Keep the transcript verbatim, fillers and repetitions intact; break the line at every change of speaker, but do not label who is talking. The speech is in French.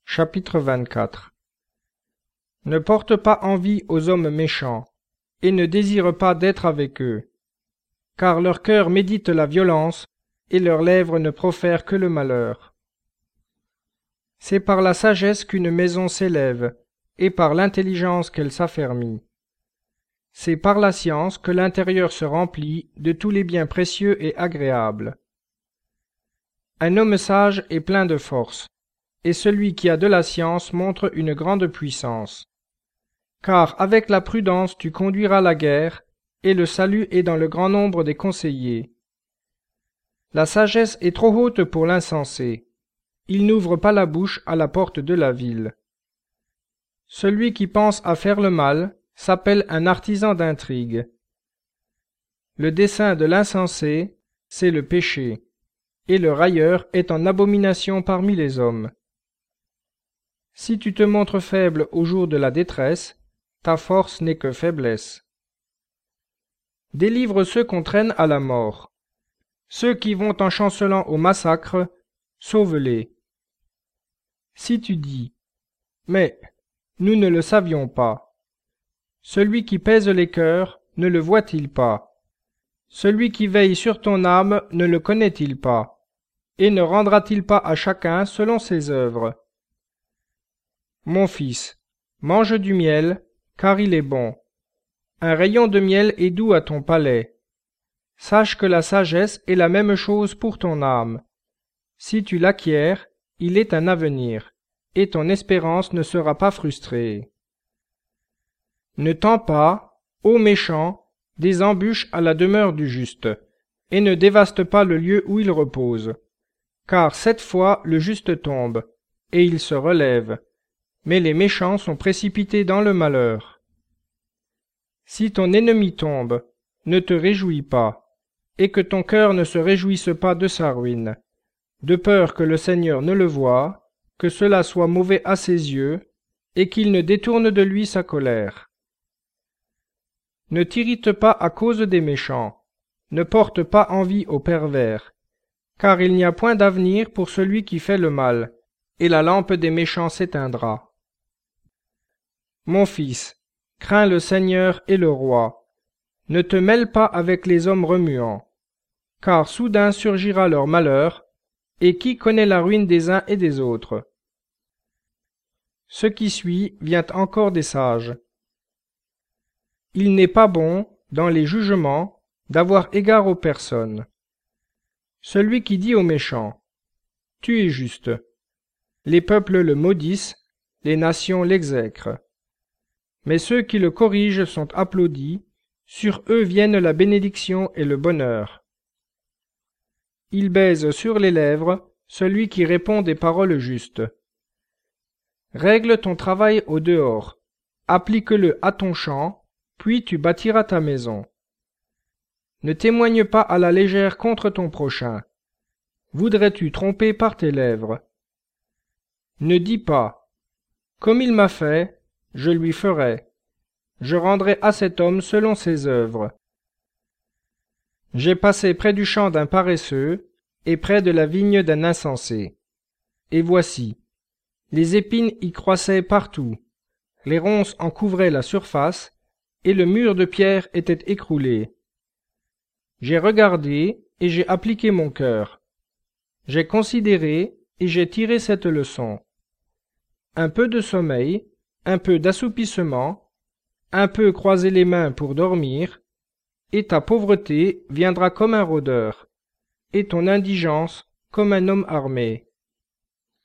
Chapitre vingt-quatre. Ne porte pas envie aux hommes méchants, et ne désire pas d'être avec eux, car leur cœur médite la violence, et leurs lèvres ne profèrent que le malheur. C'est par la sagesse qu'une maison s'élève, et par l'intelligence qu'elle s'affermit. C'est par la science que l'intérieur se remplit de tous les biens précieux et agréables. Un homme sage est plein de force, et celui qui a de la science montre une grande puissance. Car avec la prudence tu conduiras la guerre, et le salut est dans le grand nombre des conseillers. La sagesse est trop haute pour l'insensé. Il n'ouvre pas la bouche à la porte de la ville. Celui qui pense à faire le mal s'appelle un artisan d'intrigue. Le dessein de l'insensé, c'est le péché, et le railleur est en abomination parmi les hommes. Si tu te montres faible au jour de la détresse, ta force n'est que faiblesse. Délivre ceux qu'on traîne à la mort. Ceux qui vont en chancelant au massacre, sauve-les. Si tu dis « Mais nous ne le savions pas », celui qui pèse les cœurs ne le voit-il pas? Celui qui veille sur ton âme ne le connaît-il pas? Et ne rendra-t-il pas à chacun selon ses œuvres? Mon fils, mange du miel, car il est bon. Un rayon de miel est doux à ton palais. Sache que la sagesse est la même chose pour ton âme. Si tu l'acquiers, il est un avenir, et ton espérance ne sera pas frustrée. Ne tends pas, ô méchant, des embûches à la demeure du juste, et ne dévaste pas le lieu où il repose. Car cette fois le juste tombe, et il se relève, mais les méchants sont précipités dans le malheur. Si ton ennemi tombe, ne te réjouis pas, et que ton cœur ne se réjouisse pas de sa ruine, de peur que le Seigneur ne le voie, que cela soit mauvais à ses yeux, et qu'il ne détourne de lui sa colère. Ne t'irrite pas à cause des méchants, ne porte pas envie aux pervers, car il n'y a point d'avenir pour celui qui fait le mal, et la lampe des méchants s'éteindra. Mon fils, crains le Seigneur et le roi. Ne te mêle pas avec les hommes remuants, car soudain surgira leur malheur, et qui connaît la ruine des uns et des autres? Ce qui suit vient encore des sages. Il n'est pas bon, dans les jugements, d'avoir égard aux personnes. Celui qui dit aux méchants « Tu es juste », les peuples le maudissent, les nations l'exècrent. Mais ceux qui le corrigent sont applaudis, sur eux viennent la bénédiction et le bonheur. Il baise sur les lèvres celui qui répond des paroles justes. Règle ton travail au dehors, applique-le à ton champ, puis tu bâtiras ta maison. Ne témoigne pas à la légère contre ton prochain. Voudrais-tu tromper par tes lèvres? Ne dis pas « Comme il m'a fait, je lui ferai. Je rendrai à cet homme selon ses œuvres. » J'ai passé près du champ d'un paresseux et près de la vigne d'un insensé. Et voici, les épines y croissaient partout, les ronces en couvraient la surface, et le mur de pierre était écroulé. J'ai regardé et j'ai appliqué mon cœur. J'ai considéré et j'ai tiré cette leçon. Un peu de sommeil, un peu d'assoupissement, un peu croiser les mains pour dormir, et ta pauvreté viendra comme un rôdeur, et ton indigence comme un homme armé.